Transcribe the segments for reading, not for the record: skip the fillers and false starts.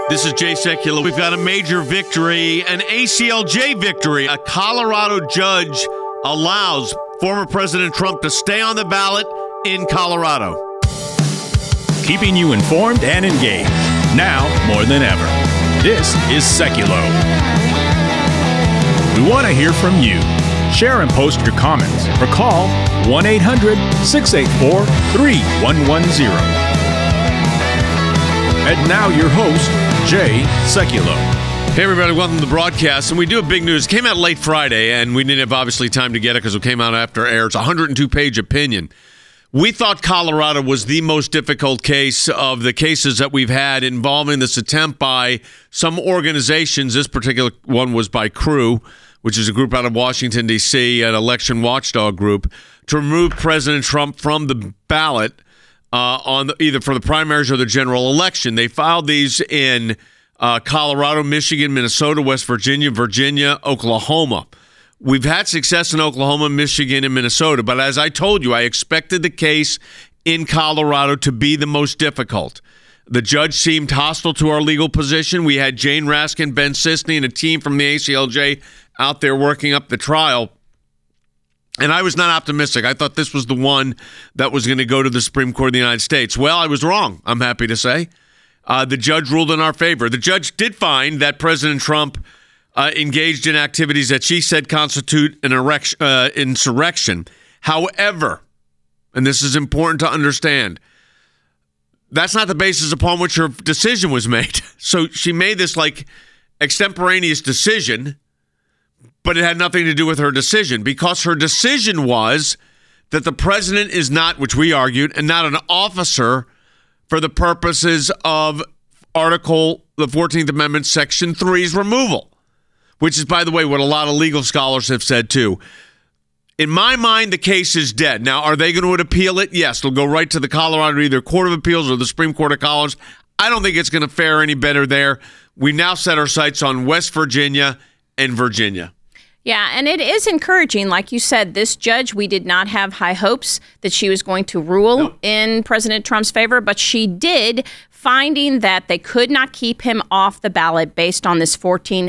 This is Jay Sekulow. We've got a major victory, an ACLJ victory. A Colorado judge allows former President Trump to stay on the ballot in Colorado. Keeping you informed and engaged, now more than ever. This is Sekulow. We want to hear from you. Share and post your comments or call 1-800-684-3110. And now your host, Jay Sekulow. Hey everybody, welcome to the broadcast. And we do have big news. It came out late Friday, and we didn't have obviously time to get it because it came out after air. It's a 102-page opinion. We thought Colorado was the most difficult case of the cases that we've had involving this attempt by some organizations. This particular one was by Crew, which is a group out of Washington, D.C., an election watchdog group, to remove President Trump from the ballot either for the primaries or the general election. They filed these in Colorado, Michigan, Minnesota, West Virginia, Oklahoma. We've had success in Oklahoma, Michigan, and Minnesota, but as I told you, I expected the case in Colorado to be the most difficult. The judge seemed hostile to our legal position. We had Jane Raskin, Ben Sisney, and a team from the ACLJ out there working up the trial. And I was not optimistic. I thought this was the one that was going to go to the Supreme Court of the United States. Well, I was wrong, I'm happy to say. The judge ruled in our favor. The judge did find that President Trump engaged in activities that she said constitute an insurrection. However, and this is important to understand, that's not the basis upon which her decision was made. So she made this like extemporaneous decision, but it had nothing to do with her decision, because her decision was that the president is not, which we argued, and not an officer for the purposes of the 14th Amendment, Section 3's removal, which is, by the way, what a lot of legal scholars have said too. In my mind, the case is dead. Now, are they going to appeal it? Yes, they'll go right to the Colorado either Court of Appeals or the Supreme Court of College. I don't think it's going to fare any better there. We now set our sights on West Virginia and Virginia. Yeah, and it is encouraging. Like you said, this judge, we did not have high hopes that she was going to rule in President Trump's favor, but she did, finding that they could not keep him off the ballot based on this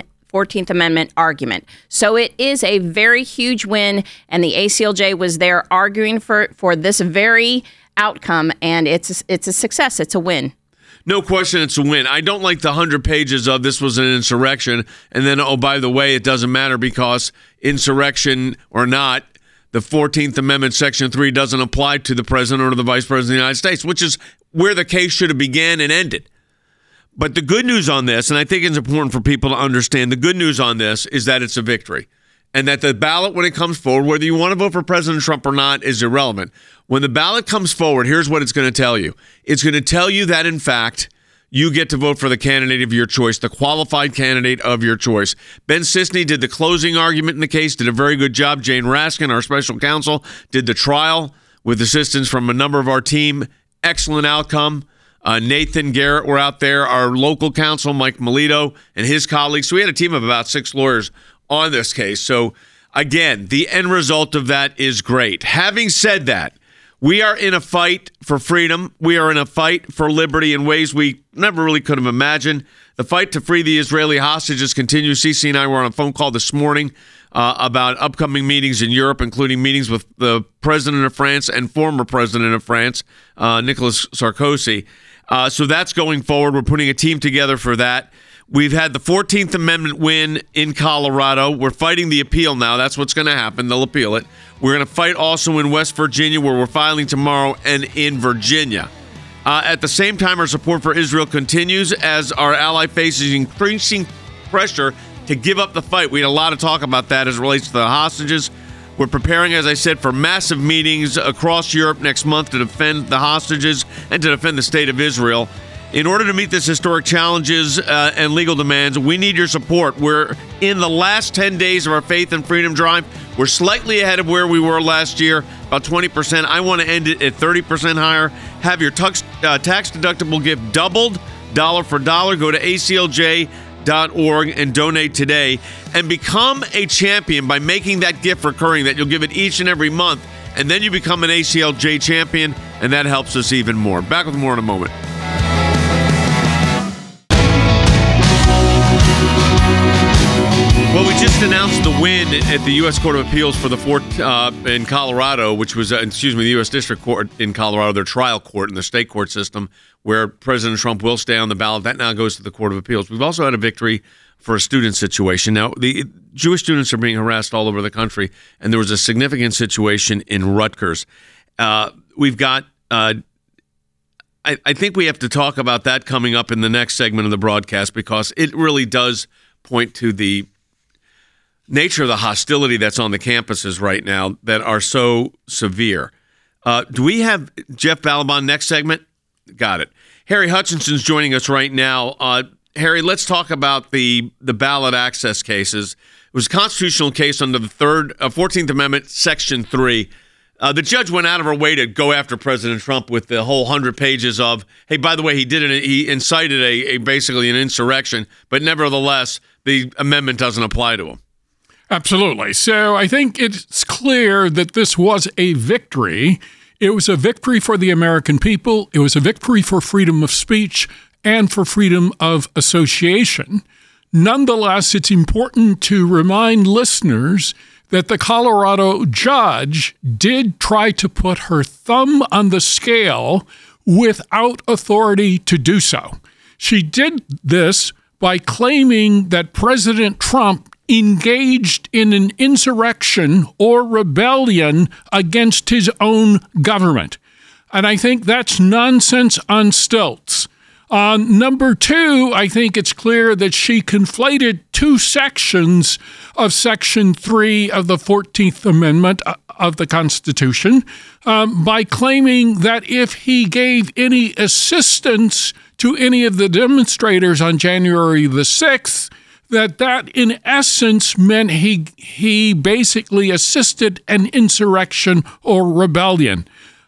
14th Amendment argument. So it is a very huge win, and the ACLJ was there arguing for this very outcome, and it's a success. It's a win. No question it's a win. I don't like the 100 pages of this was an insurrection, and then, oh, by the way, it doesn't matter because insurrection or not, the 14th Amendment, Section 3 doesn't apply to the president or to the vice president of the United States, which is where the case should have began and ended. But the good news on this, and I think it's important for people to understand, the good news on this is that it's a victory. And that the ballot, when it comes forward, whether you want to vote for President Trump or not, is irrelevant. When the ballot comes forward, here's what it's going to tell you. It's going to tell you that, in fact, you get to vote for the candidate of your choice, the qualified candidate of your choice. Ben Sisney did the closing argument in the case, did a very good job. Jane Raskin, our special counsel, did the trial with assistance from a number of our team. Excellent outcome. Nathan Garrett were out there, our local counsel, Mike Melito, and his colleagues. So we had a team of about 6 lawyers on this case. So, again, the end result of that is great. Having said that, we are in a fight for freedom. We are in a fight for liberty in ways we never really could have imagined. The fight to free the Israeli hostages continues. Cece and I were on a phone call this morning about upcoming meetings in Europe, including meetings with the president of France and former president of France, Nicolas Sarkozy. So that's going forward. We're putting a team together for that. We've had the 14th Amendment win in Colorado. We're fighting the appeal now. That's what's going to happen. They'll appeal it. We're going to fight also in West Virginia, where we're filing tomorrow, and in Virginia. At the same time, our support for Israel continues as our ally faces increasing pressure to give up the fight. We had a lot of talk about that as it relates to the hostages. We're preparing, as I said, for massive meetings across Europe next month to defend the hostages and to defend the state of Israel. In order to meet this historic challenges and legal demands, we need your support. We're in the last 10 days of our Faith and Freedom Drive. We're slightly ahead of where we were last year, about 20%. I want to end it at 30% higher. Have your tax-deductible gift doubled, dollar for dollar. Go to aclj.org and donate today. And become a champion by making that gift recurring, that you'll give it each and every month. And then you become an ACLJ champion, and that helps us even more. Back with more in a moment. was the win at the U.S. Court of Appeals for the in Colorado, which was, the U.S. District Court in Colorado, their trial court in the state court system, where President Trump will stay on the ballot. That now goes to the Court of Appeals. We've also had a victory for a student situation. Now, the Jewish students are being harassed all over the country, and there was a significant situation in Rutgers. We've got, I think we have to talk about that coming up in the next segment of the broadcast, because it really does point to the nature of the hostility that's on the campuses right now that are so severe. Do we have Jeff Balaban next segment? Got it. Harry Hutchinson's joining us right now. Harry, let's talk about the ballot access cases. It was a constitutional case under the 14th Amendment, Section 3. The judge went out of her way to go after President Trump with the whole 100 pages of, hey, by the way, he incited basically an insurrection, but nevertheless, the amendment doesn't apply to him. Absolutely. So I think it's clear that this was a victory. It was a victory for the American people. It was a victory for freedom of speech and for freedom of association. Nonetheless, it's important to remind listeners that the Colorado judge did try to put her thumb on the scale without authority to do so. She did this by claiming that President Trump engaged in an insurrection or rebellion against his own government. And I think that's nonsense on stilts. Number two, I think it's clear that she conflated two sections of Section 3 of the 14th Amendment of the Constitution by claiming that if he gave any assistance to any of the demonstrators on January the 6th, that in essence meant he basically assisted an insurrection or rebellion.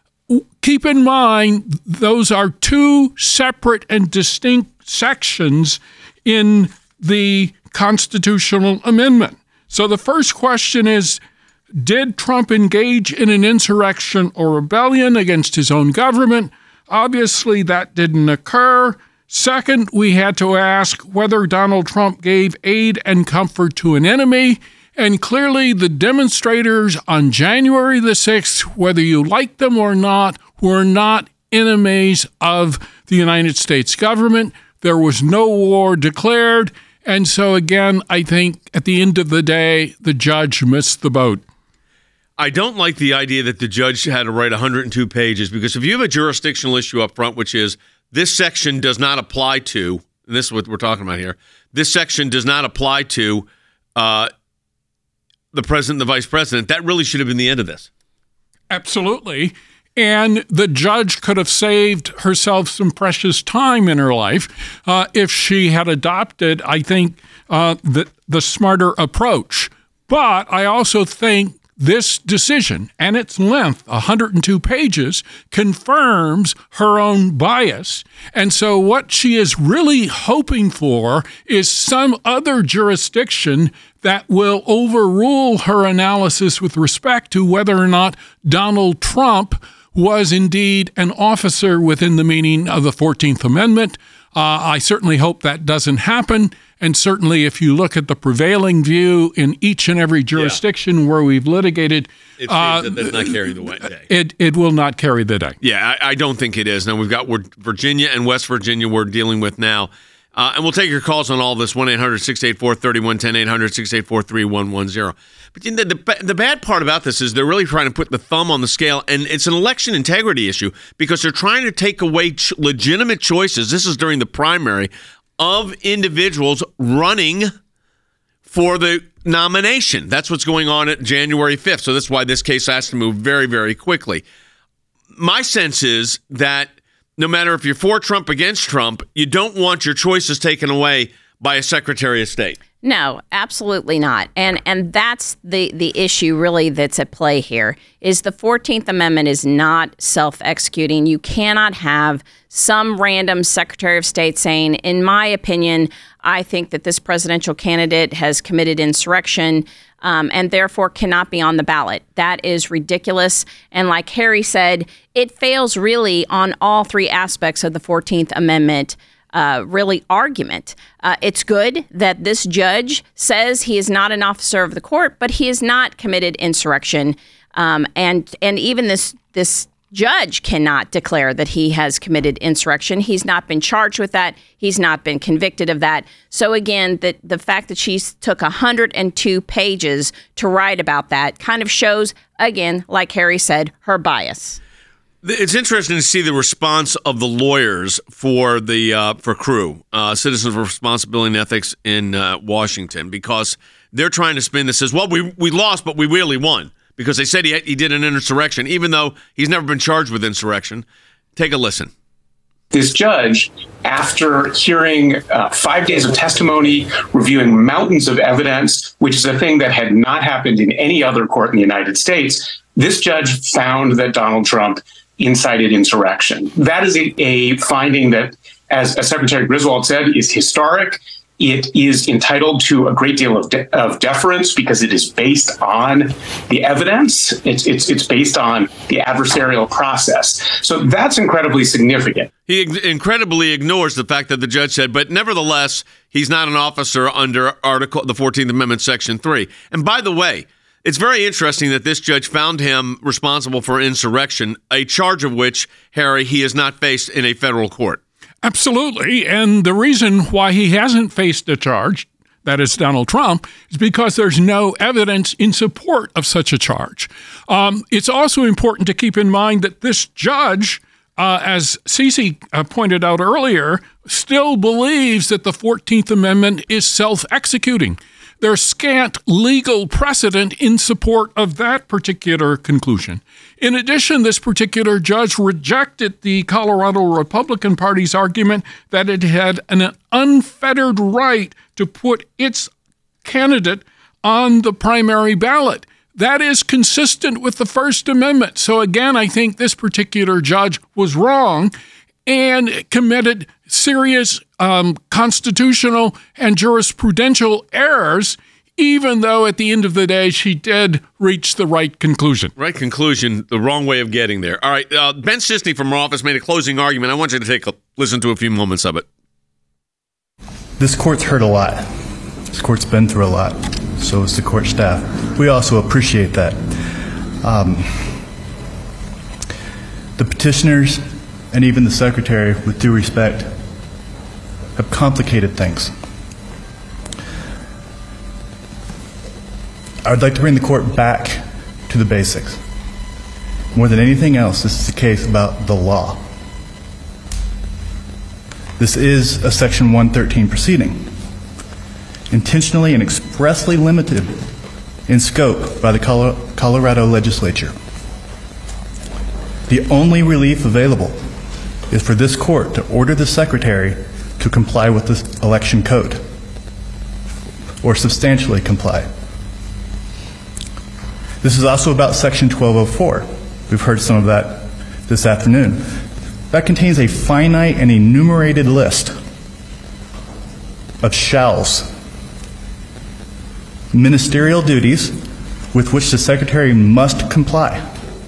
Keep in mind, those are two separate and distinct sections in the constitutional amendment. So the first question is, did Trump engage in an insurrection or rebellion against his own government? Obviously, that didn't occur. Second, we had to ask whether Donald Trump gave aid and comfort to an enemy. And clearly, the demonstrators on January the 6th, whether you like them or not, were not enemies of the United States government. There was no war declared. And so, again, I think at the end of the day, the judge missed the boat. I don't like the idea that the judge had to write 102 pages, because if you have a jurisdictional issue up front, which is this section does not apply to, and this is what we're talking about here, this section does not apply to the president and the vice president, that really should have been the end of this. Absolutely. And the judge could have saved herself some precious time in her life if she had adopted, I think, the smarter approach. But I also think this decision and its length, 102 pages, confirms her own bias. And so what she is really hoping for is some other jurisdiction that will overrule her analysis with respect to whether or not Donald Trump was indeed an officer within the meaning of the 14th Amendment. I certainly hope that doesn't happen. And certainly if you look at the prevailing view in each and every jurisdiction where we've litigated, it seems that does not carry the day. It will not carry the day. Yeah, I don't think it is. Now, we've got Virginia and West Virginia we're dealing with now. And we'll take your calls on all this, 1-800-684-3110, 800-684-3110. But the bad part about this is they're really trying to put the thumb on the scale, and it's an election integrity issue because they're trying to take away legitimate choices. This is during the primary of individuals running for the nomination. That's what's going on at January 5th. So that's why this case has to move very, very quickly. My sense is that no matter if you're for Trump, against Trump, you don't want your choices taken away by a Secretary of State. No, absolutely not. And that's the issue really that's at play here is the 14th Amendment is not self-executing. You cannot have some random Secretary of State saying, in my opinion, I think that this presidential candidate has committed insurrection and therefore cannot be on the ballot. That is ridiculous. And like Harry said, it fails really on all three aspects of the 14th Amendment. really argument. It's good that this judge says he is not an officer of the court, but he has not committed insurrection. And even this judge cannot declare that he has committed insurrection. He's not been charged with that. He's not been convicted of that. So again, the fact that she took 102 pages to write about that kind of shows, again, like Harry said, her bias. It's interesting to see the response of the lawyers for CREW, Citizens for Responsibility and Ethics in Washington, because they're trying to spin this as, well, we lost, but we really won. Because they said he did an insurrection, even though he's never been charged with insurrection. Take a listen. This judge, after hearing 5 days of testimony, reviewing mountains of evidence, which is a thing that had not happened in any other court in the United States, this judge found that Donald Trump incited insurrection. That is a finding that, as Secretary Griswold said, is historic. It is entitled to a great deal of deference because it is based on the evidence. It's based on the adversarial process. So that's incredibly significant. He incredibly ignores the fact that the judge said, but nevertheless, he's not an officer under the 14th Amendment, Section 3. And by the way, it's very interesting that this judge found him responsible for insurrection, a charge of which, Harry, he has not faced in a federal court. Absolutely. And the reason why he hasn't faced a charge, that is Donald Trump, is because there's no evidence in support of such a charge. It's also important to keep in mind that this judge, as Cece pointed out earlier, still believes that the 14th Amendment is self-executing. There's scant legal precedent in support of that particular conclusion. In addition, this particular judge rejected the Colorado Republican Party's argument that it had an unfettered right to put its candidate on the primary ballot. That is consistent with the First Amendment. So again, I think this particular judge was wrong and committed serious constitutional and jurisprudential errors, even though at the end of the day, she did reach the right conclusion. Right conclusion, the wrong way of getting there. All right, Ben Sisney from our office made a closing argument. I want you to listen to a few moments of it. This court's heard a lot. This court's been through a lot. So has the court staff. We also appreciate that. The petitioners and even the secretary, with due respect, have complicated things. I would like to bring the court back to the basics. More than anything else, this is a case about the law. This is a Section 113 proceeding, intentionally and expressly limited in scope by the Colorado legislature. The only relief available is for this court to order the secretary to comply with the election code, or substantially comply. This is also about Section 1204. We've heard some of that this afternoon. That contains a finite and enumerated list of shalls, ministerial duties with which the secretary must comply.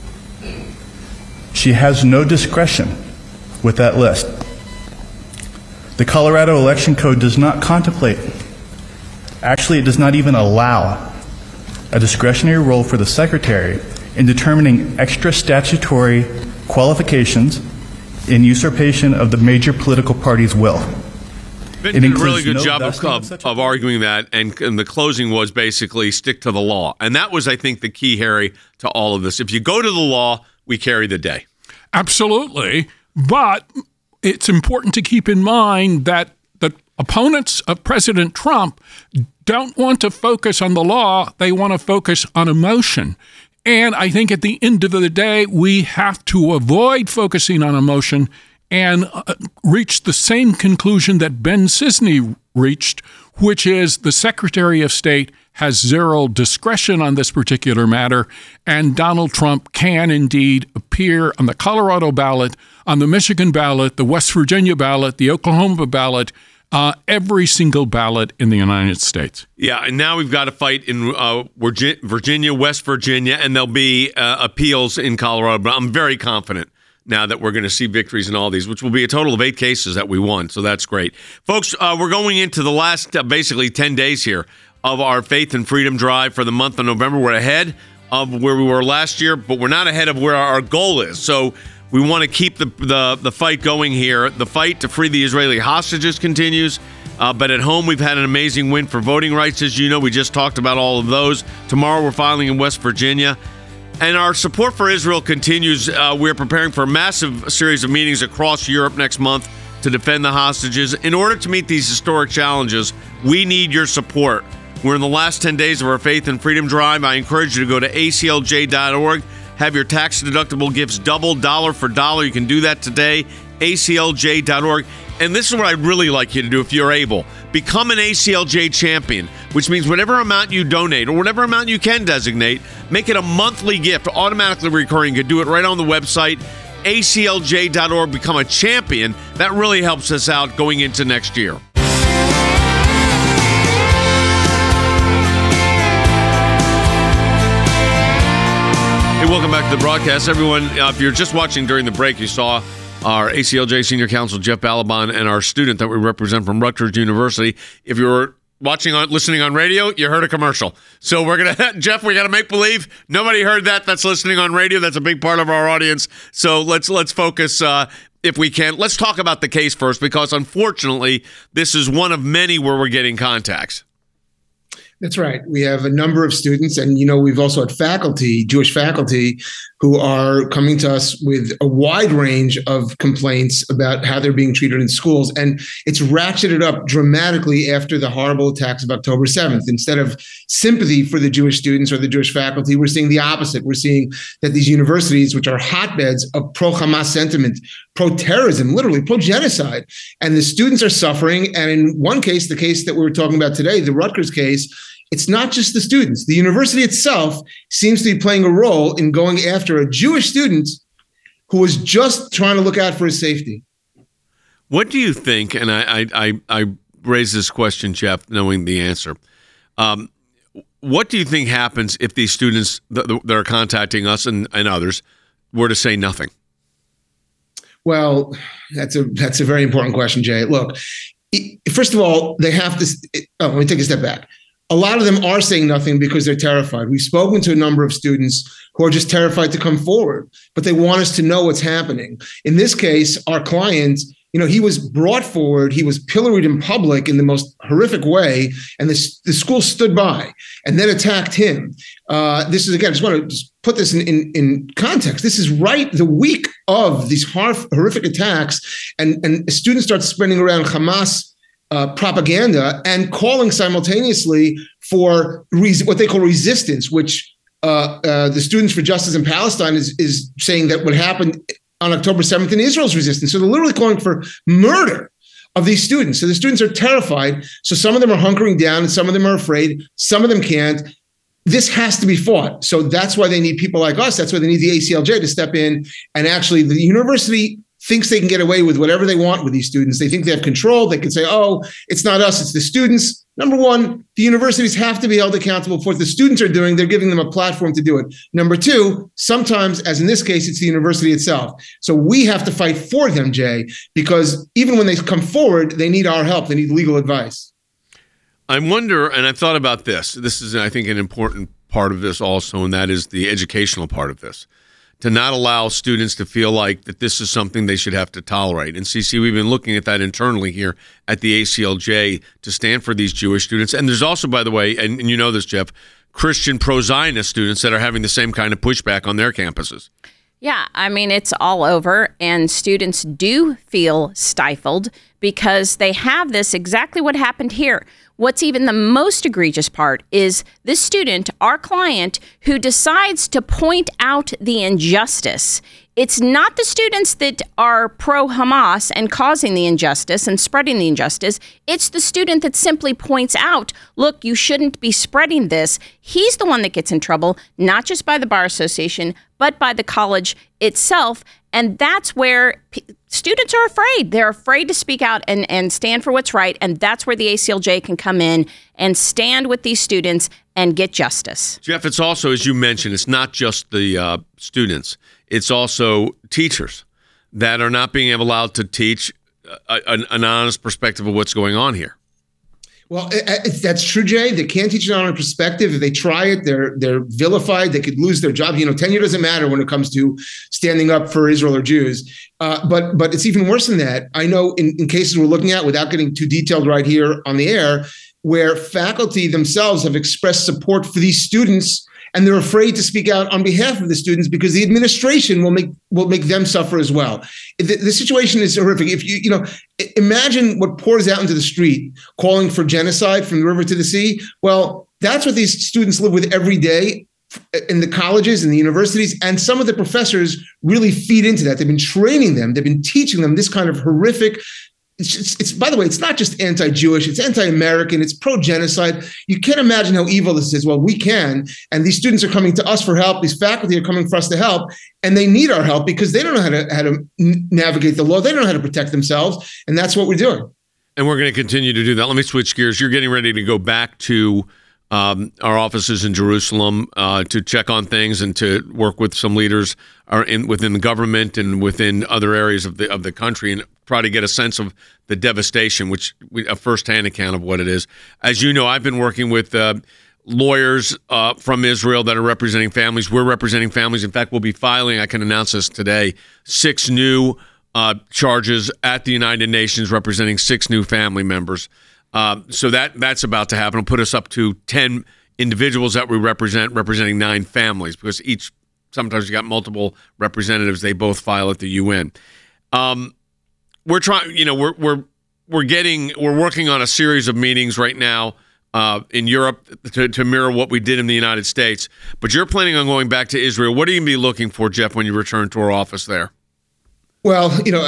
She has no discretion with that list. The Colorado Election Code does not contemplate, actually it does not even allow, a discretionary role for the secretary in determining extra statutory qualifications in usurpation of the major political party's will. Ben did a really good job of arguing that, and the closing was basically stick to the law. And that was, I think, the key, Harry, to all of this. If you go to the law, we carry the day. Absolutely. But it's important to keep in mind that the opponents of President Trump don't want to focus on the law. They want to focus on emotion. And I think at the end of the day, we have to avoid focusing on emotion and reach the same conclusion that Ben Sisney reached, which is the Secretary of State has zero discretion on this particular matter, and Donald Trump can indeed appear on the Colorado ballot, on the Michigan ballot, the West Virginia ballot, the Oklahoma ballot, every single ballot in the United States. Yeah, and now we've got to fight in Virginia, West Virginia, and there'll be appeals in Colorado. But I'm very confident now that we're going to see victories in all these, which will be a total of 8 cases that we won. So that's great. Folks, we're going into the last basically 10 days here of our Faith and Freedom Drive for the month of November. We're ahead of where we were last year, but we're not ahead of where our goal is. So we want to keep the fight going here. The fight to free the Israeli hostages continues. But at home, we've had an amazing win for voting rights. As you know, we just talked about all of those. Tomorrow, we're filing in West Virginia. And our support for Israel continues. We're preparing for a massive series of meetings across Europe next month to defend the hostages. In order to meet these historic challenges, we need your support. We're in the last 10 days of our Faith and Freedom Drive. I encourage you to go to aclj.org. Have your tax-deductible gifts double, dollar for dollar. You can do that today, aclj.org. And this is what I'd really like you to do if you're able. Become an ACLJ champion, which means whatever amount you donate or whatever amount you can designate, make it a monthly gift, automatically recurring. You can do it right on the website, aclj.org. Become a champion. That really helps us out going into next year. Hey, welcome back to the broadcast. Everyone, if you're just watching during the break, you saw our ACLJ Senior Counsel, Jeff Balaban, and our student that we represent from Rutgers University. If you're listening on radio, you heard a commercial. So we're going to, Jeff, we got to make believe nobody heard that. That's listening on radio. That's a big part of our audience. So let's focus, if we can. Let's talk about the case first, because unfortunately, this is one of many where we're getting contacts. That's right. We have a number of students, and we've also had faculty, Jewish faculty, who are coming to us with a wide range of complaints about how they're being treated in schools. And it's ratcheted up dramatically after the horrible attacks of October 7th. Instead of sympathy for the Jewish students or the Jewish faculty, we're seeing the opposite. We're seeing that these universities, which are hotbeds of pro-Hamas sentiment, pro-terrorism, literally pro-genocide, and the students are suffering. And in one case, the case that we were talking about today, the Rutgers case, it's not just the students. The university itself seems to be playing a role in going after a Jewish student who was just trying to look out for his safety. What do you think, and I raise this question, Jeff, knowing the answer. What do you think happens if these students that are contacting us and others were to say nothing? Well, that's a very important question, Jay. Look, first of all, they have to let me take a step back. A lot of them are saying nothing because they're terrified. We've spoken to a number of students who are just terrified to come forward, but they want us to know what's happening. In this case, our client, he was brought forward. He was pilloried in public in the most horrific way, and the school stood by and then attacked him. This is, again, I just want to just put this in context. This is right the week of these horrific attacks, and students start spreading around Hamas propaganda and calling simultaneously for what they call resistance, which the Students for Justice in Palestine is saying that what happened on October 7th in Israel's resistance. So they're literally calling for murder of these students. So the students are terrified. So some of them are hunkering down and some of them are afraid. Some of them can't. This has to be fought. So that's why they need people like us. That's why they need the ACLJ to step in. And actually, the university thinks they can get away with whatever they want with these students. They think they have control. They can say, oh, it's not us, it's the students. Number one, the universities have to be held accountable for what the students are doing. They're giving them a platform to do it. Number two, sometimes, as in this case, it's the university itself. So we have to fight for them, Jay, because even when they come forward, they need our help. They need legal advice. I wonder, and I've thought about this. This is, I think, an important part of this also, and that is the educational part of this. To not allow students to feel like that this is something they should have to tolerate. And CC, we've been looking at that internally here at the ACLJ to stand for these Jewish students. And there's also, by the way, and you know this, Jeff, Christian pro-Zionist students that are having the same kind of pushback on their campuses. Yeah, I mean, it's all over, and students do feel stifled because they have this exactly what happened here. What's even the most egregious part is this student, our client, who decides to point out the injustice. It's not the students that are pro-Hamas and causing the injustice and spreading the injustice. It's the student that simply points out, look, you shouldn't be spreading this. He's the one that gets in trouble, not just by the Bar Association, but by the college itself. And that's where students are afraid. They're afraid to speak out and stand for what's right. And that's where the ACLJ can come in and stand with these students and get justice. Jeff, it's also, as you mentioned, it's not just the students. It's also teachers. that are not being allowed to teach an honest perspective of what's going on here. Well, that's true, Jay. They can't teach it on a perspective. If they try it, they're vilified. They could lose their job. Tenure doesn't matter when it comes to standing up for Israel or Jews. But it's even worse than that. I know in cases we're looking at, without getting too detailed right here on the air, where faculty themselves have expressed support for these students, and they're afraid to speak out on behalf of the students because the administration will make them suffer as well. The situation is horrific. If you imagine what pours out into the street, calling for genocide from the river to the sea. Well, that's what these students live with every day in the colleges and the universities, and some of the professors really feed into that. They've been training them. They've been teaching them this kind of horrific. It's by the way, it's not just anti-Jewish, it's anti-American, it's pro-genocide. You can't imagine how evil this is. Well, we can. And these students are coming to us for help. These faculty are coming for us to help. And they need our help because they don't know how to navigate the law. They don't know how to protect themselves. And that's what we're doing. And we're going to continue to do that. Let me switch gears. You're getting ready to go back to our offices in Jerusalem to check on things and to work with some leaders within the government and within other areas of the country and try to get a sense of the devastation, a firsthand account of what it is. As you know, I've been working with lawyers from Israel that are representing families. We're representing families. In fact, we'll be filing, I can announce this today, 6 new charges at the United Nations representing 6 new family members. So that's about to happen. It'll put us up to 10 individuals that we representing 9 families, because sometimes you got multiple representatives. They both file at the UN. We're trying, we're working on a series of meetings right now in Europe to mirror what we did in the United States. But you're planning on going back to Israel. What are you going to be looking for, Jeff, when you return to our office there? Well,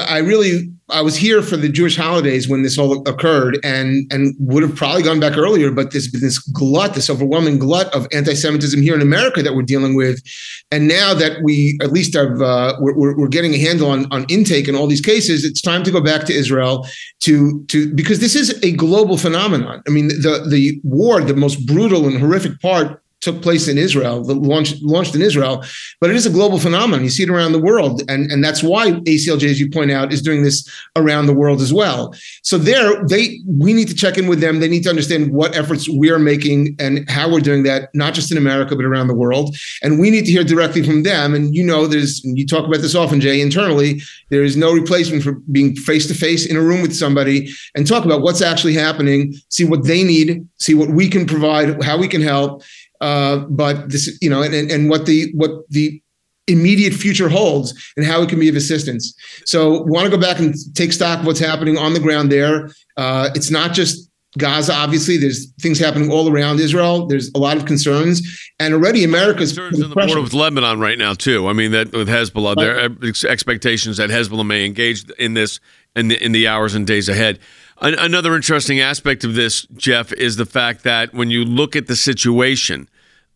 I was here for the Jewish holidays when this all occurred and would have probably gone back earlier, but there's been this overwhelming glut of anti-Semitism here in America that we're dealing with. And now that we at least have, we're getting a handle on intake in all these cases, it's time to go back to Israel because this is a global phenomenon. I mean, the war, the most brutal and horrific part, took place in Israel, launched in Israel, but it is a global phenomenon. You see it around the world. And that's why ACLJ, as you point out, is doing this around the world as well. So we need to check in with them. They need to understand what efforts we're making and how we're doing that, not just in America, but around the world. And we need to hear directly from them. And you talk about this often, Jay, internally, there is no replacement for being face-to-face in a room with somebody and talk about what's actually happening, see what they need, see what we can provide, how we can help. But this, and what the immediate future holds and how it can be of assistance. So we want to go back and take stock of what's happening on the ground there. It's not just Gaza, obviously. There's things happening all around Israel. There's a lot of concerns. And already America's concerns in the border with Lebanon right now, too. I mean, that with Hezbollah, there are expectations that Hezbollah may engage in this in the hours and days ahead. Another interesting aspect of this, Jeff, is the fact that when you look at the situation,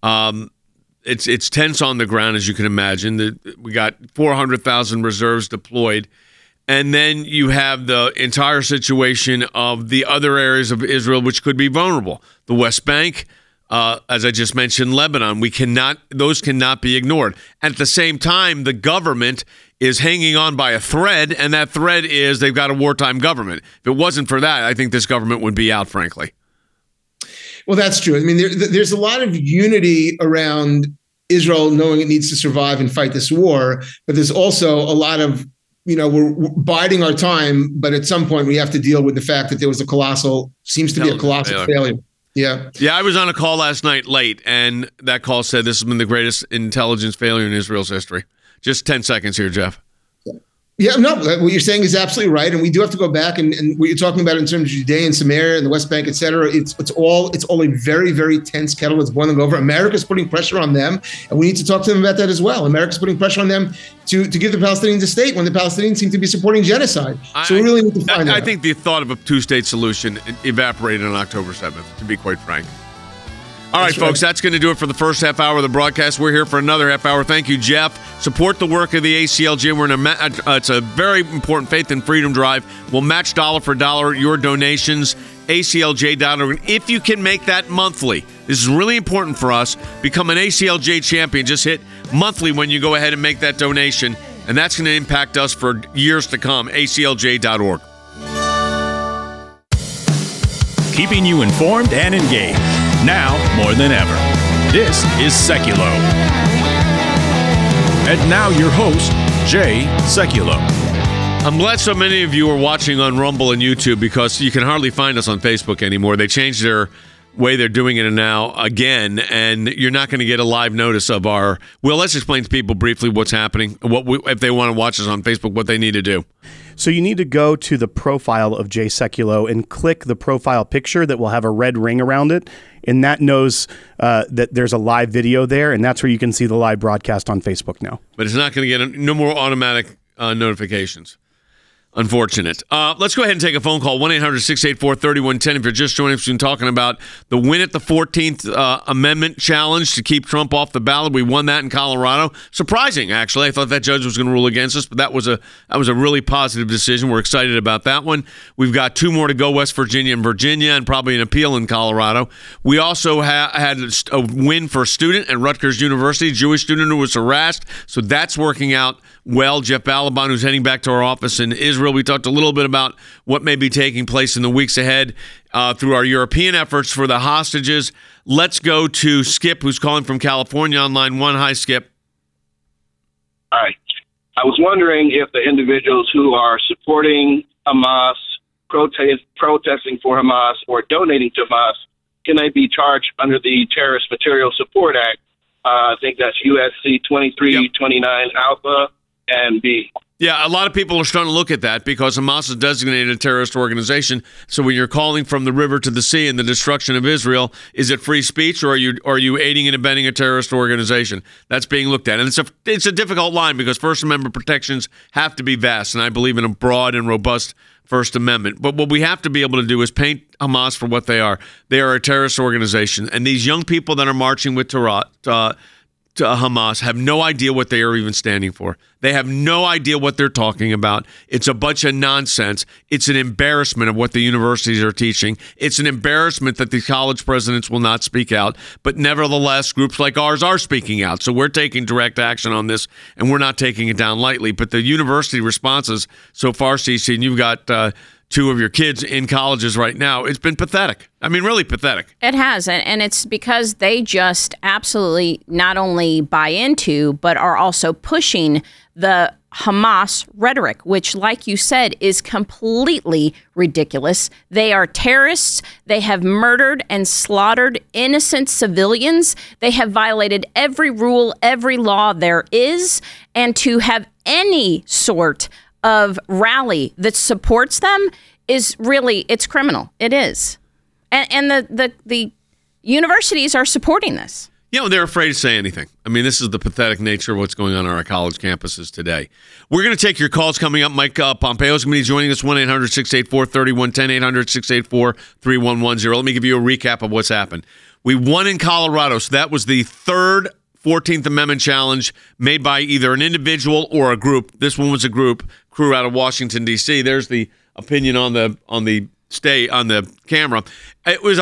it's tense on the ground, as you can imagine. We got 400,000 reserves deployed. And then you have the entire situation of the other areas of Israel, which could be vulnerable. The West Bank, as I just mentioned, Lebanon. Those cannot be ignored. At the same time, the government is hanging on by a thread, and that thread is they've got a wartime government. If it wasn't for that, I think this government would be out, frankly. Well, that's true. I mean, there's a lot of unity around Israel knowing it needs to survive and fight this war, but there's also a lot of, we're biding our time, but at some point we have to deal with the fact that there was a colossal failure. Yeah. Yeah, I was on a call last night late, and that call said this has been the greatest intelligence failure in Israel's history. Just 10 seconds here, Jeff. Yeah, no, what you're saying is absolutely right. And we do have to go back and what you're talking about in terms of Judea and Samaria and the West Bank, et cetera, it's all a very, very tense kettle that's boiling over. America's putting pressure on them, and we need to talk to them about that as well. America's putting pressure on them to give the Palestinians a state when the Palestinians seem to be supporting genocide. So we really need to find out. I think the thought of a 2-state solution evaporated on October 7th, to be quite frank. All right, folks, that's going to do it for the first half hour of the broadcast. We're here for another half hour. Thank you, Jeff. Support the work of the ACLJ. It's a very important faith and freedom drive. We'll match dollar for dollar your donations, aclj.org. If you can make that monthly, this is really important for us. Become an ACLJ champion. Just hit monthly when you go ahead and make that donation. And that's going to impact us for years to come. ACLJ.org. Keeping you informed and engaged. Now more than ever. This is Seculo. And now your host, Jay Sekulow. I'm glad so many of you are watching on Rumble and YouTube because you can hardly find us on Facebook anymore. They changed their way they're doing it now again, and you're not going to get a live notice of our... Well, let's explain to people briefly what's happening, if they want to watch us on Facebook, what they need to do. So you need to go to the profile of Jay Sekulow and click the profile picture that will have a red ring around it, and that knows that there's a live video there, and that's where you can see the live broadcast on Facebook now. But it's not going to get no more automatic notifications. Unfortunate. Let's go ahead and take a phone call, 1-800-684-3110. If you're just joining us, we've been talking about the win at the 14th Amendment challenge to keep Trump off the ballot. We won that in Colorado. Surprising, actually. I thought that judge was going to rule against us, but that was a really positive decision. We're excited about that one. We've got 2 more to go, West Virginia and Virginia, and probably an appeal in Colorado. We also had a win for a student at Rutgers University, a Jewish student who was harassed, so that's working out well. Jeff Balaban, who's heading back to our office in Israel. We talked a little bit about what may be taking place in the weeks ahead through our European efforts for the hostages. Let's go to Skip, who's calling from California on line 1. Hi, Skip. Hi. I was wondering if the individuals who are supporting Hamas, protesting for Hamas, or donating to Hamas, can they be charged under the Terrorist Material Support Act? I think that's USC 2329 Alpha and B. Yeah, a lot of people are starting to look at that because Hamas is designated a terrorist organization. So when you're calling from the river to the sea and the destruction of Israel, is it free speech or are you aiding and abetting a terrorist organization? That's being looked at. And it's a difficult line because First Amendment protections have to be vast, and I believe in a broad and robust First Amendment. But what we have to be able to do is paint Hamas for what they are. They are a terrorist organization. And these young people that are marching with Hamas have no idea what they are even standing for. They have no idea what they're talking about. It's a bunch of nonsense. It's an embarrassment of what the universities are teaching. It's an embarrassment that the college presidents will not speak out. But nevertheless, groups like ours are speaking out. So we're taking direct action on this, and we're not taking it down lightly. But the university responses so far, CC, and you've got 2 of your kids in colleges right now, it's been pathetic. I mean, really pathetic. It has, and it's because they just absolutely not only buy into, but are also pushing the Hamas rhetoric, which, like you said, is completely ridiculous. They are terrorists. They have murdered and slaughtered innocent civilians. They have violated every rule, every law there is, and to have any sort of rally that supports them is really, it's criminal. It is. And the universities are supporting this. You know, they're afraid to say anything. I mean, this is the pathetic nature of what's going on our college campuses today. We're going to take your calls coming up. Mike Pompeo is going to be joining us, 1-800-684-3110, 800-684-3110. Let me give you a recap of what's happened. We won in Colorado, so that was the third 14th Amendment challenge made by either an individual or a group. This one was a group, crew out of Washington, D.C. There's the opinion on the camera. It was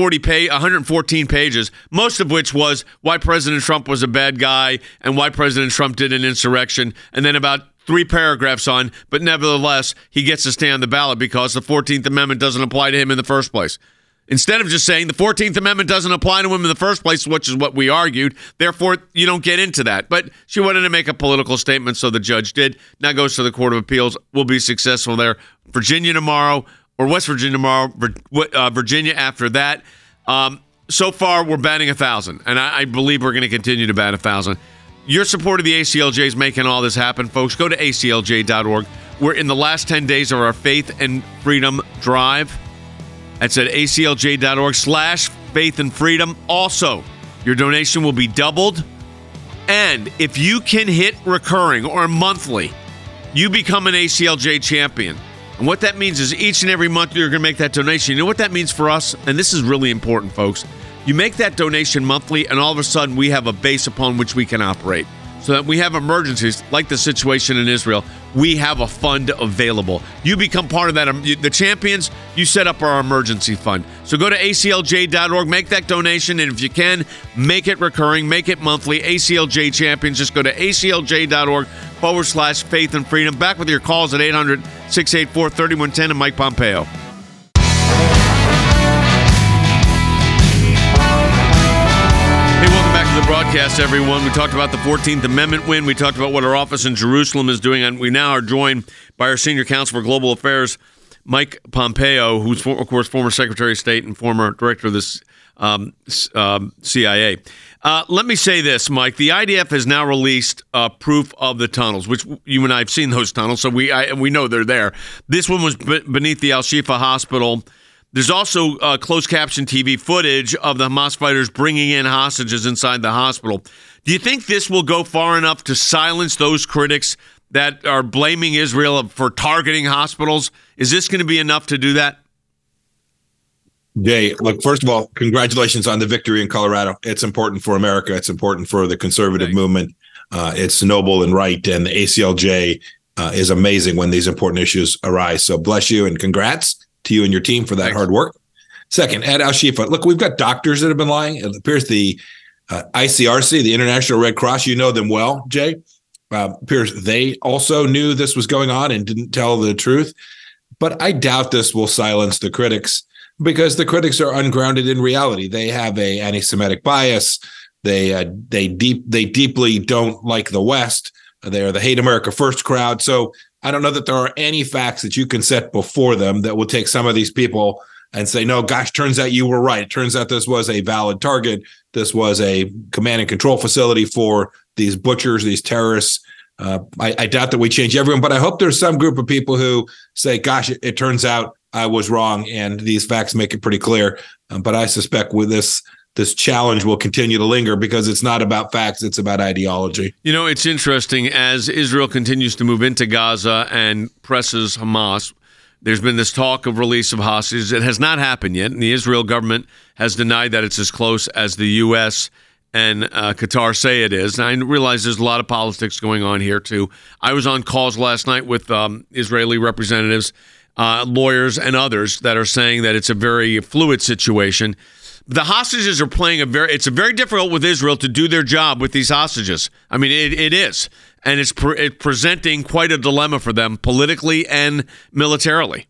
114 pages, most of which was why President Trump was a bad guy and why President Trump did an insurrection, and then about 3 paragraphs on, but nevertheless, he gets to stay on the ballot because the 14th Amendment doesn't apply to him in the first place. Instead of just saying the 14th Amendment doesn't apply to him in the first place, which is what we argued, therefore you don't get into that. But she wanted to make a political statement, so the judge did. Now goes to the Court of Appeals. We'll be successful there. Virginia tomorrow, or West Virginia tomorrow, Virginia after that. So far, we're batting 1,000, and I believe we're going to continue to bat 1,000. Your support of the ACLJ is making all this happen, folks. Go to aclj.org. We're in the last 10 days of our Faith and Freedom Drive. That's at aclj.org/faith and freedom. Also, your donation will be doubled. And if you can hit recurring or monthly, you become an ACLJ champion. And what that means is each and every month you're going to make that donation. You know what that means for us? And this is really important, folks. You make that donation monthly, and all of a sudden we have a base upon which we can operate. so that we have emergencies like the situation in Israel. We have a fund available. You become part of that. The champions, you set up our emergency fund. So go to aclj.org, make that donation, and if you can, make it recurring, make it monthly. ACLJ Champions, just go to aclj.org/faith and freedom. Back with your calls at 800-684-3110 and Mike Pompeo. The broadcast, everyone. We talked about the 14th Amendment win. We talked about what our office in Jerusalem is doing, and we now are joined by our senior counsel for global affairs, Mike Pompeo, who's, of course, former Secretary of State and former director of the CIA. Let me say this, Mike. The IDF has now released proof of the tunnels, which you and I have seen those tunnels, so we know they're there. This one was beneath the Al-Shifa hospital. There's also closed caption TV footage of the Hamas fighters bringing in hostages inside the hospital. Do you think this will go far enough to silence those critics that are blaming Israel for targeting hospitals? Is this going to be enough to do that? Jay, look, first of all, congratulations on the victory in Colorado. It's important for America. It's important for the conservative movement. It's noble and right. And the ACLJ is amazing when these important issues arise. So bless you and congrats to you and your team for that hard work. Second, at Al-Shifa, look, we've got doctors that have been lying. It appears the ICRC, the International Red Cross, you know them well, Jay. Appears they also knew this was going on and didn't tell the truth. But I doubt this will silence the critics because the critics are ungrounded in reality. They have a anti-Semitic bias. They deeply don't like the West. They are the Hate America First crowd. So I don't know that there are any facts that you can set before them that will take some of these people and say, no, gosh, turns out you were right. It turns out this was a valid target. This was a command and control facility for these butchers, these terrorists. I doubt that we change everyone, but I hope there's some group of people who say, gosh, it turns out I was wrong, and these facts make it pretty clear. But I suspect with this challenge will continue to linger because it's not about facts, it's about ideology. You know, it's interesting as Israel continues to move into Gaza and presses Hamas. There's been this talk of release of hostages. It has not happened yet, and the Israel government has denied that it's as close as the U.S. and Qatar say it is. And I realize there's a lot of politics going on here, too. I was on calls last night with Israeli representatives, lawyers, and others that are saying that it's a very fluid situation. The hostages are playing it's very difficult with Israel to do their job with these hostages. I mean, it is. And it's presenting quite a dilemma for them politically and militarily.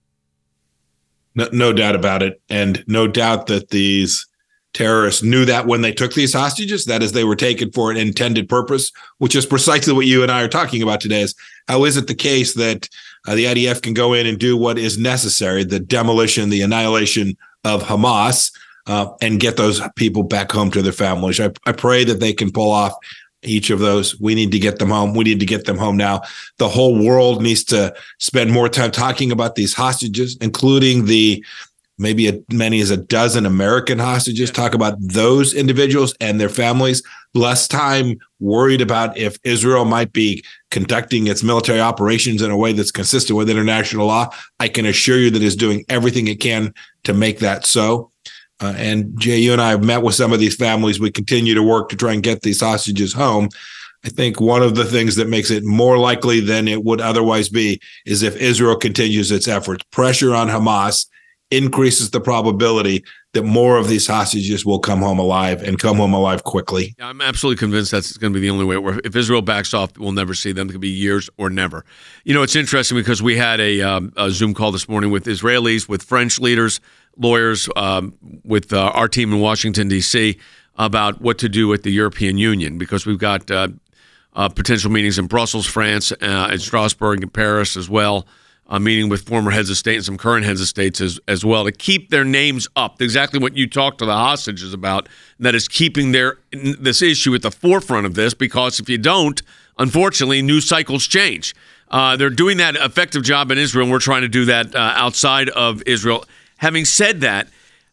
No doubt about it. And no doubt that these terrorists knew that when they took these hostages, that is, they were taken for an intended purpose, which is precisely what you and I are talking about today. Is how is it the case that the IDF can go in and do what is necessary, the demolition, the annihilation of Hamas, and get those people back home to their families. I pray that they can pull off each of those. We need to get them home. We need to get them home now. The whole world needs to spend more time talking about these hostages, including the maybe as many as a dozen American hostages. Talk about those individuals and their families. Less time worried about if Israel might be conducting its military operations in a way that's consistent with international law. I can assure you that it's doing everything it can to make that so. And Jay, you and I have met with some of these families. We continue to work to try and get these hostages home. I think one of the things that makes it more likely than it would otherwise be is if Israel continues its efforts. Pressure on Hamas increases the probability that more of these hostages will come home alive and come home alive quickly. I'm absolutely convinced that's going to be the only way. If Israel backs off, we'll never see them. It could be years or never. You know, it's interesting because we had a Zoom call this morning with Israelis, with French leaders, lawyers, with our team in Washington, D.C., about what to do with the European Union, because we've got potential meetings in Brussels, France, in Strasbourg, and Paris as well. A meeting with former heads of state and some current heads of states as well to keep their names up. Exactly what you talked to the hostages about, that is keeping this issue at the forefront of this, because if you don't, unfortunately, news cycles change. They're doing that effective job in Israel, and we're trying to do that outside of Israel. Having said that,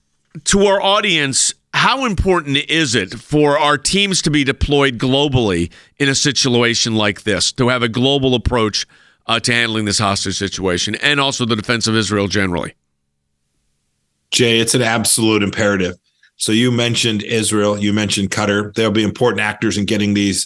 to our audience, how important is it for our teams to be deployed globally in a situation like this, to have a global approach to handling this hostage situation, and also the defense of Israel generally? Jay, it's an absolute imperative. So you mentioned Israel, you mentioned Qatar. They'll be important actors in getting these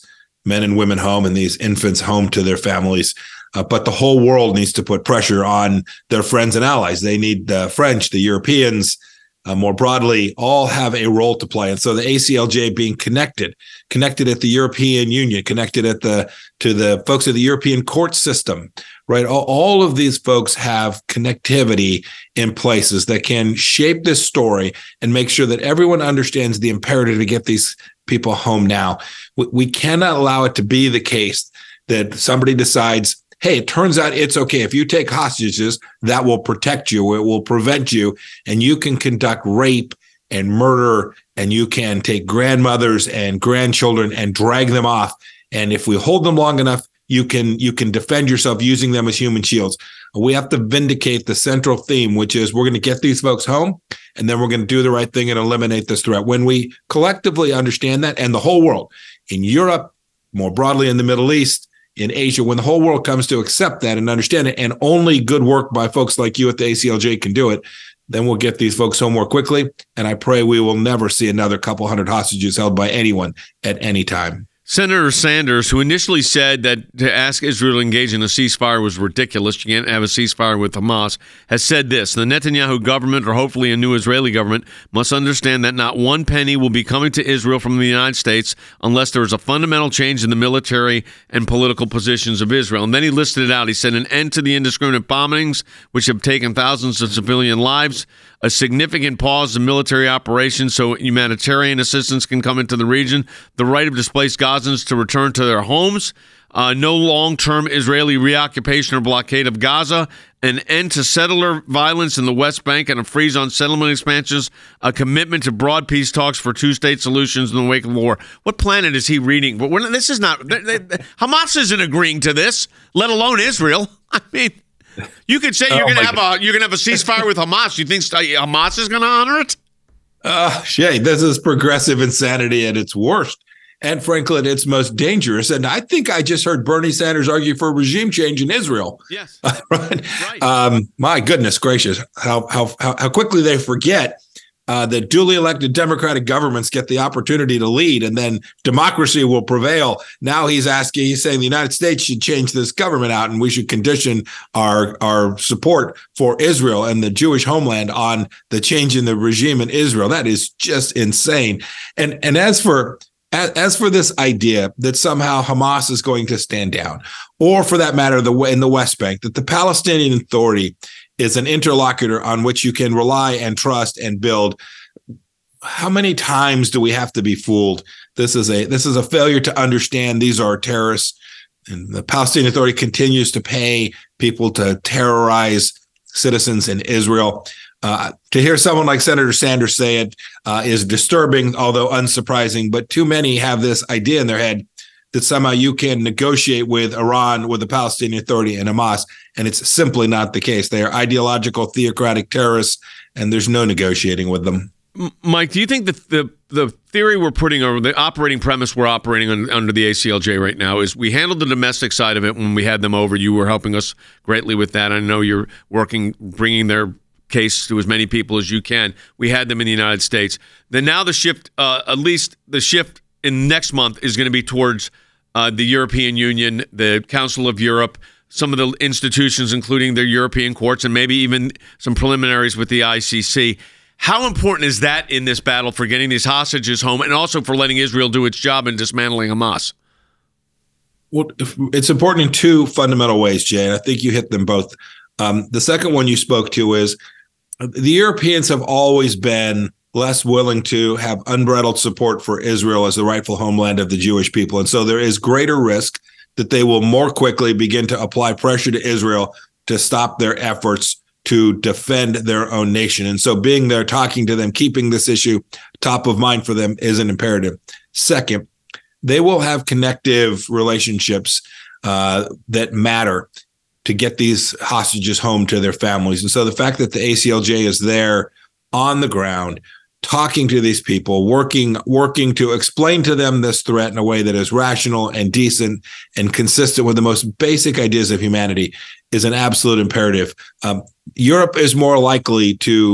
men and women home and these infants home to their families. But the whole world needs to put pressure on their friends and allies. They need the French, the Europeans, more broadly, all have a role to play. And so the ACLJ being connected at the European Union, connected to the folks of the European court system, right? All of these folks have connectivity in places that can shape this story and make sure that everyone understands the imperative to get these people home now. We cannot allow it to be the case that somebody decides, hey, it turns out it's okay. If you take hostages, that will protect you. It will prevent you. And you can conduct rape and murder, and you can take grandmothers and grandchildren and drag them off. And if we hold them long enough, you can defend yourself using them as human shields. We have to vindicate the central theme, which is we're going to get these folks home, and then we're going to do the right thing and eliminate this threat. When we collectively understand that, and the whole world, in Europe, more broadly in the Middle East, in Asia, when the whole world comes to accept that and understand it, and only good work by folks like you at the ACLJ can do it, then we'll get these folks home more quickly. And I pray we will never see another couple hundred hostages held by anyone at any time. Senator Sanders, who initially said that to ask Israel to engage in a ceasefire was ridiculous, you can't have a ceasefire with Hamas, has said this: the Netanyahu government, or hopefully a new Israeli government, must understand that not one penny will be coming to Israel from the United States unless there is a fundamental change in the military and political positions of Israel. And then he listed it out. He said an end to the indiscriminate bombings, which have taken thousands of civilian lives, a significant pause in military operations so humanitarian assistance can come into the region, the right of displaced Gazans to return to their homes, no long-term Israeli reoccupation or blockade of Gaza, an end to settler violence in the West Bank and a freeze on settlement expansions, a commitment to broad peace talks for two-state solutions in the wake of the war. What planet is he reading? But this is not Hamas isn't agreeing to this, let alone Israel. I mean, you could say you're going to have a ceasefire with Hamas. You think Hamas is going to honor it? Shay, this is progressive insanity at its worst, and frankly, at its most dangerous. And I think I just heard Bernie Sanders argue for regime change in Israel. Yes, right. My goodness gracious, how quickly they forget that duly elected Democratic governments get the opportunity to lead, and then democracy will prevail. Now he's saying the United States should change this government out, and we should condition our support for Israel and the Jewish homeland on the change in the regime in Israel. That is just insane. And as for this idea that somehow Hamas is going to stand down, or for that matter, in the West Bank, that the Palestinian Authority is an interlocutor on which you can rely and trust and build. How many times do we have to be fooled? This is a failure to understand these are terrorists, and the Palestinian Authority continues to pay people to terrorize citizens in Israel. To hear someone like Senator Sanders say it is disturbing, although unsurprising, but too many have this idea in their head that somehow you can negotiate with Iran, with the Palestinian Authority and Hamas, and it's simply not the case. They are ideological, theocratic terrorists, and there's no negotiating with them. Mike, do you think that the theory we're putting, or the operating premise we're operating under the ACLJ right now, is we handled the domestic side of it when we had them over? You were helping us greatly with that. I know you're working, bringing their case to as many people as you can. We had them in the United States. Then now the shift, at least the shift in next month, is going to be towards the European Union, the Council of Europe, some of the institutions, including the European courts, and maybe even some preliminaries with the ICC. How important is that in this battle for getting these hostages home, and also for letting Israel do its job in dismantling Hamas? Well, it's important in two fundamental ways, Jay, and I think you hit them both. The second one you spoke to is the Europeans have always been less willing to have unbridled support for Israel as the rightful homeland of the Jewish people. And so there is greater risk that they will more quickly begin to apply pressure to Israel to stop their efforts to defend their own nation. And so being there, talking to them, keeping this issue top of mind for them is an imperative. Second, they will have connective relationships that matter to get these hostages home to their families. And so the fact that the ACLJ is there on the ground, talking to these people, working to explain to them this threat in a way that is rational and decent and consistent with the most basic ideas of humanity is an absolute imperative. Europe is more likely to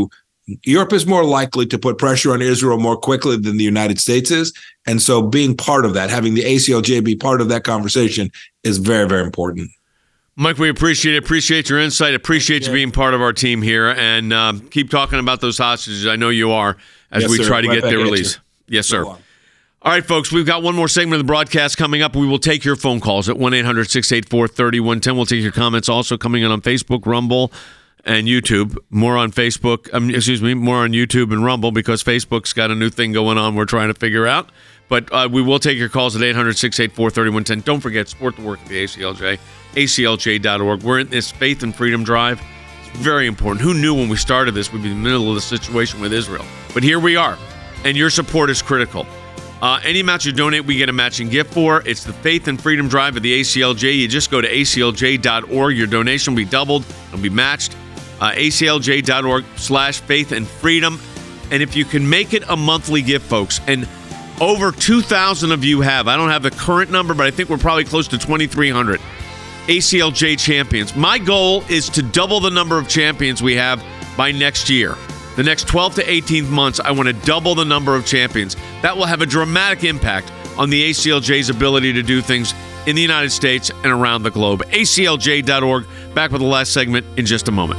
Europe is more likely to put pressure on Israel more quickly than the United States is. And so being part of that, having the ACLJ be part of that conversation is very, very important. Mike, we appreciate it. Appreciate your insight. Appreciate you being part of our team here. And keep talking about those hostages. I know you are, as we try to get their release. Yes, sir. All right, folks, we've got one more segment of the broadcast coming up. We will take your phone calls at 1-800-684-3110. We'll take your comments also coming in on Facebook, Rumble, and YouTube. More on Facebook, more on YouTube and Rumble, because Facebook's got a new thing going on we're trying to figure out. But we will take your calls at 800-684-3110. Don't forget, support the work of the ACLJ, aclj.org. We're in this faith and freedom drive. It's very important. Who knew when we started this we'd be in the middle of the situation with Israel? But here we are, and your support is critical. Any amount you donate, we get a matching gift for. It's the Faith and Freedom Drive of the ACLJ. You just go to aclj.org. Your donation will be doubled. It'll be matched. aclj.org/faith and freedom. And if you can make it a monthly gift, folks, and over 2,000 of you have, I don't have the current number, but I think we're probably close to 2,300 ACLJ champions. My goal is to double the number of champions we have by next year. The next 12 to 18 months, I want to double the number of champions. That will have a dramatic impact on the ACLJ's ability to do things in the United States and around the globe. ACLJ.org. Back with the last segment in just a moment.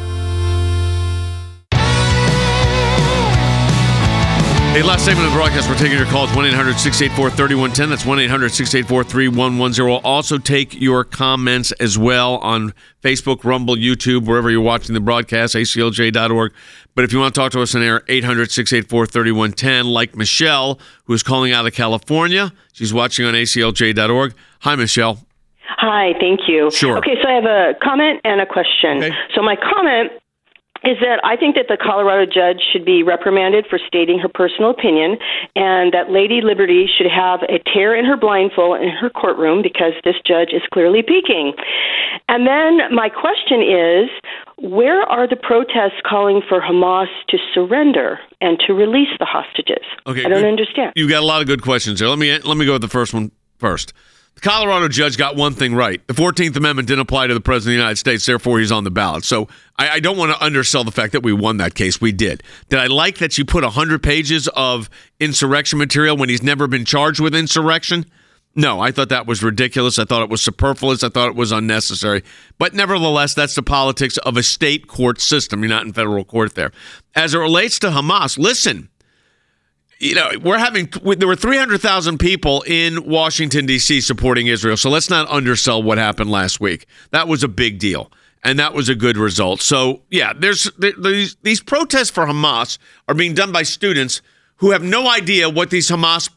Hey, last segment of the broadcast, we're taking your calls, 1-800-684-3110. That's 1-800-684-3110. Also take your comments as well on Facebook, Rumble, YouTube, wherever you're watching the broadcast, aclj.org. But if you want to talk to us on air, 800-684-3110, like Michelle, who is calling out of California. She's watching on aclj.org. Hi, Michelle. Hi, thank you. Sure. Okay, so I have a comment and a question. Okay. So my comment is that I think that the Colorado judge should be reprimanded for stating her personal opinion, and that Lady Liberty should have a tear in her blindfold in her courtroom because this judge is clearly peeking. And then my question is, where are the protests calling for Hamas to surrender and to release the hostages? Okay, I don't understand. You've got a lot of good questions there. Let me go with the first one first. The Colorado judge got one thing right. The 14th Amendment didn't apply to the President of the United States, therefore he's on the ballot. So I don't want to undersell the fact that we won that case. We did. Did I like that you put 100 pages of insurrection material when he's never been charged with insurrection? No, I thought that was ridiculous. I thought it was superfluous. I thought it was unnecessary. But nevertheless, that's the politics of a state court system. You're not in federal court there. As it relates to Hamas, listen. You know, there were 300,000 people in Washington, D.C. supporting Israel. So let's not undersell what happened last week. That was a big deal, and that was a good result. So, yeah, these protests for Hamas are being done by students who have no idea what these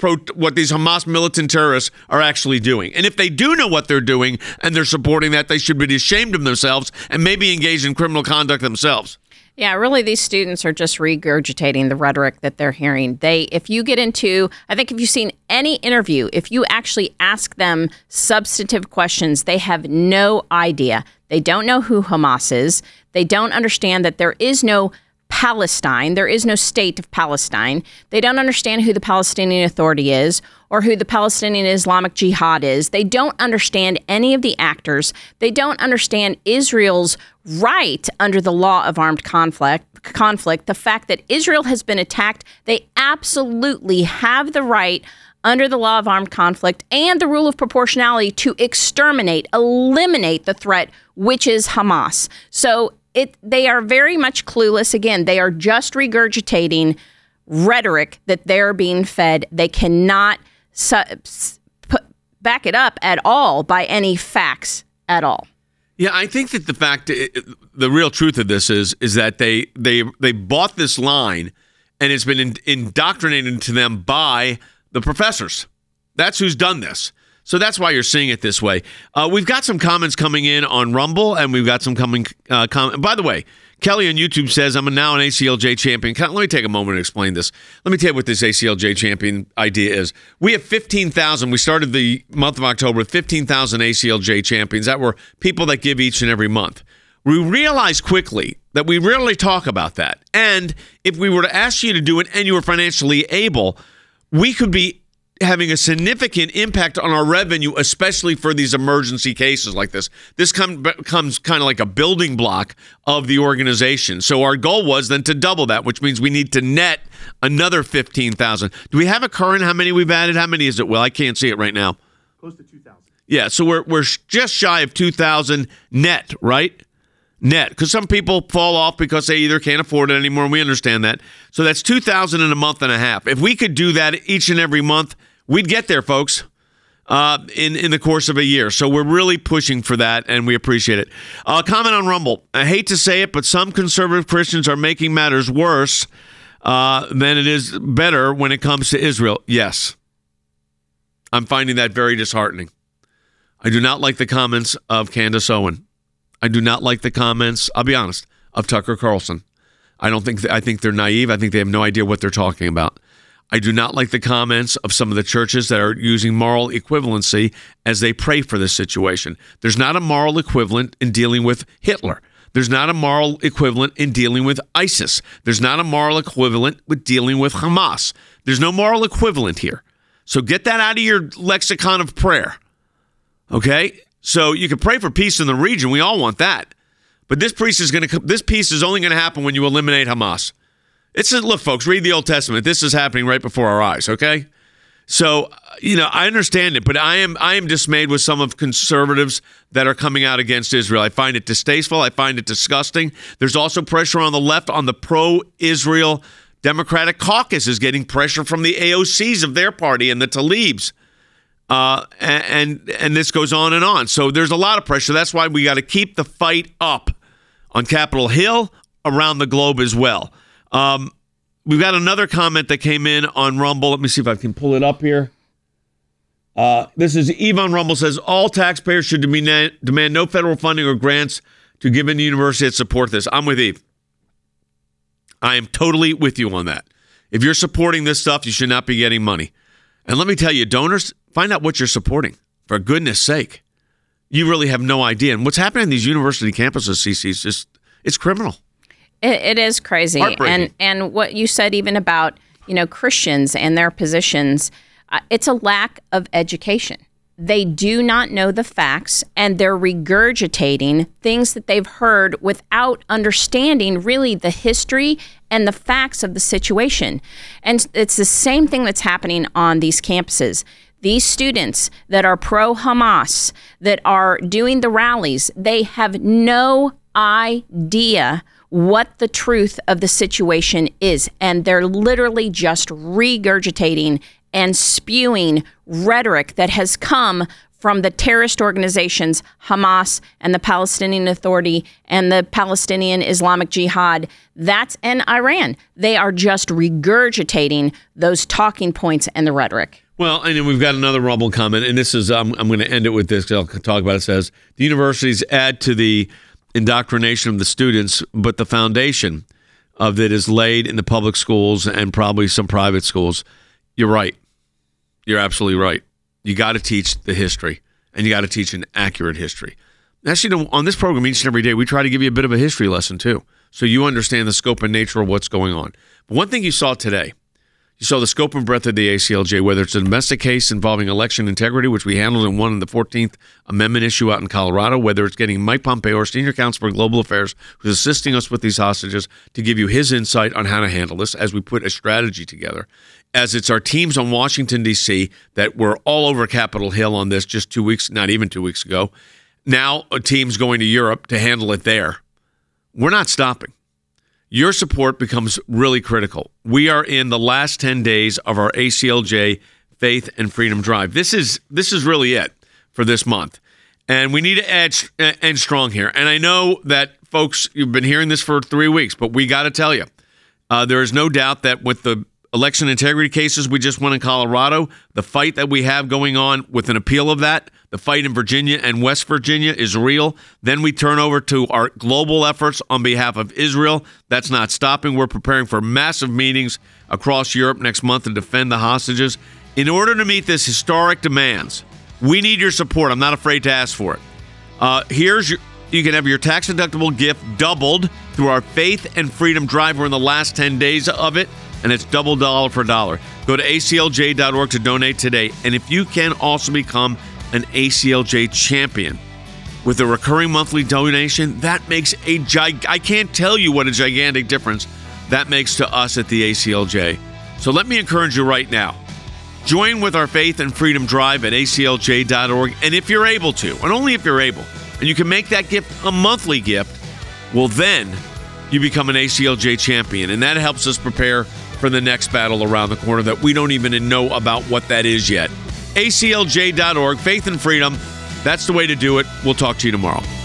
Hamas militant terrorists are actually doing. And if they do know what they're doing and they're supporting that, they should be ashamed of themselves and maybe engage in criminal conduct themselves. Yeah, really, these students are just regurgitating the rhetoric that they're hearing. If you've seen any interview, if you actually ask them substantive questions, they have no idea. They don't know who Hamas is. They don't understand that there is no Palestine. There is no state of Palestine. They don't understand who the Palestinian Authority is or who the Palestinian Islamic Jihad is. They don't understand any of the actors. They don't understand Israel's right under the law of armed conflict. The fact that Israel has been attacked, they absolutely have the right under the law of armed conflict and the rule of proportionality to eliminate the threat, which is Hamas. So they are very much clueless. Again, they are just regurgitating rhetoric that they're being fed. They cannot back it up at all by any facts at all. Yeah, I think that the real truth of this is that they bought this line, and it's been indoctrinated to them by the professors. That's who's done this. So that's why you're seeing it this way. We've got some comments coming in on Rumble, and we've got some coming. By the way, Kelly on YouTube says, I'm now an ACLJ champion. Let me take a moment to explain this. Let me tell you what this ACLJ champion idea is. We have 15,000. We started the month of October with 15,000 ACLJ champions. That were people that give each and every month. We realized quickly that we rarely talk about that. And if we were to ask you to do it and you were financially able, we could be having a significant impact on our revenue, especially for these emergency cases like this. This becomes kind of like a building block of the organization. So our goal was then to double that, which means we need to net another 15,000. Do we have a current how many we've added? How many is it? Well, I can't see it right now. Close to 2,000. Yeah, so we're just shy of 2,000 net, right? Net, because some people fall off because they either can't afford it anymore, and we understand that. So that's 2,000 in a month and a half. If we could do that each and every month, we'd get there, folks, in the course of a year. So we're really pushing for that, and we appreciate it. Comment on Rumble. I hate to say it, but some conservative Christians are making matters worse than it is better when it comes to Israel. Yes. I'm finding that very disheartening. I do not like the comments of Candace Owen. I do not like the comments, I'll be honest, of Tucker Carlson. I think they're naive. I think they have no idea what they're talking about. I do not like the comments of some of the churches that are using moral equivalency as they pray for this situation. There's not a moral equivalent in dealing with Hitler. There's not a moral equivalent in dealing with ISIS. There's not a moral equivalent with dealing with Hamas. There's no moral equivalent here. So get that out of your lexicon of prayer. Okay? So you can pray for peace in the region. We all want that. But this peace is only going to happen when you eliminate Hamas. Look, folks, read the Old Testament. This is happening right before our eyes, okay? So, I understand it, but I am dismayed with some of conservatives that are coming out against Israel. I find it distasteful. I find it disgusting. There's also pressure on the left on the pro-Israel Democratic caucus is getting pressure from the AOCs of their party and the Tlaibs. And this goes on and on. So there's a lot of pressure. That's why we got to keep the fight up on Capitol Hill, around the globe as well. We've got another comment that came in on Rumble. Let me see if I can pull it up here. This is Eve on Rumble says, all taxpayers should demand no federal funding or grants to give any university that support this. I'm with Eve. I am totally with you on that. If you're supporting this stuff, you should not be getting money. And let me tell you, donors, find out what you're supporting. For goodness sake. You really have no idea. And what's happening in these university campuses, CC, is it's criminal. It is crazy. And what you said even about, Christians and their positions, it's a lack of education. They do not know the facts, and they're regurgitating things that they've heard without understanding really the history and the facts of the situation. And it's the same thing that's happening on these campuses. These students that are pro-Hamas, that are doing the rallies, they have no idea what the truth of the situation is. And they're literally just regurgitating and spewing rhetoric that has come from the terrorist organizations, Hamas and the Palestinian Authority and the Palestinian Islamic Jihad. And Iran. They are just regurgitating those talking points and the rhetoric. Well, and then we've got another Rumble comment, and this is, I'm going to end it with this because I'll talk about it. It says, the universities add to the indoctrination of the students, but the foundation of it is laid in the public schools and probably some private schools. You're right. You're absolutely right. You got to teach the history, and you got to teach an accurate history. Actually, on this program, each and every day, we try to give you a bit of a history lesson, too, so you understand the scope and nature of what's going on. But one thing you saw today, you saw the scope and breadth of the ACLJ, whether it's a domestic case involving election integrity, which we handled and won in the 14th Amendment issue out in Colorado, whether it's getting Mike Pompeo, our senior counsel for global affairs, who's assisting us with these hostages, to give you his insight on how to handle this as we put a strategy together. As it's our teams on Washington, D.C., that were all over Capitol Hill on this just 2 weeks, not even 2 weeks ago. Now a team's going to Europe to handle it there. We're not stopping. Your support becomes really critical. We are in the last 10 days of our ACLJ Faith and Freedom Drive. This is really it for this month. And we need to end strong here. And I know that, folks, you've been hearing this for 3 weeks, but we got to tell you, there is no doubt that with the election integrity cases we just won in Colorado, the fight that we have going on with an appeal of that, the fight in Virginia and West Virginia is real. Then we turn over to our global efforts on behalf of Israel. That's not stopping. We're preparing for massive meetings across Europe next month to defend the hostages. In order to meet this historic demands, we need your support. I'm not afraid to ask for it. You can have your tax-deductible gift doubled through our Faith and Freedom Drive. We're in the last 10 days of it. and it's double dollar for dollar. Go to aclj.org to donate today. And if you can also become an ACLJ champion with a recurring monthly donation, that makes I can't tell you what a gigantic difference that makes to us at the ACLJ. So let me encourage you right now. Join with our Faith and Freedom Drive at aclj.org. And if you're able to, and only if you're able, and you can make that gift a monthly gift, well, then you become an ACLJ champion. And that helps us prepare for the next battle around the corner that we don't even know about what that is yet. aclj.org, Faith and Freedom. That's the way to do it. We'll talk to you tomorrow.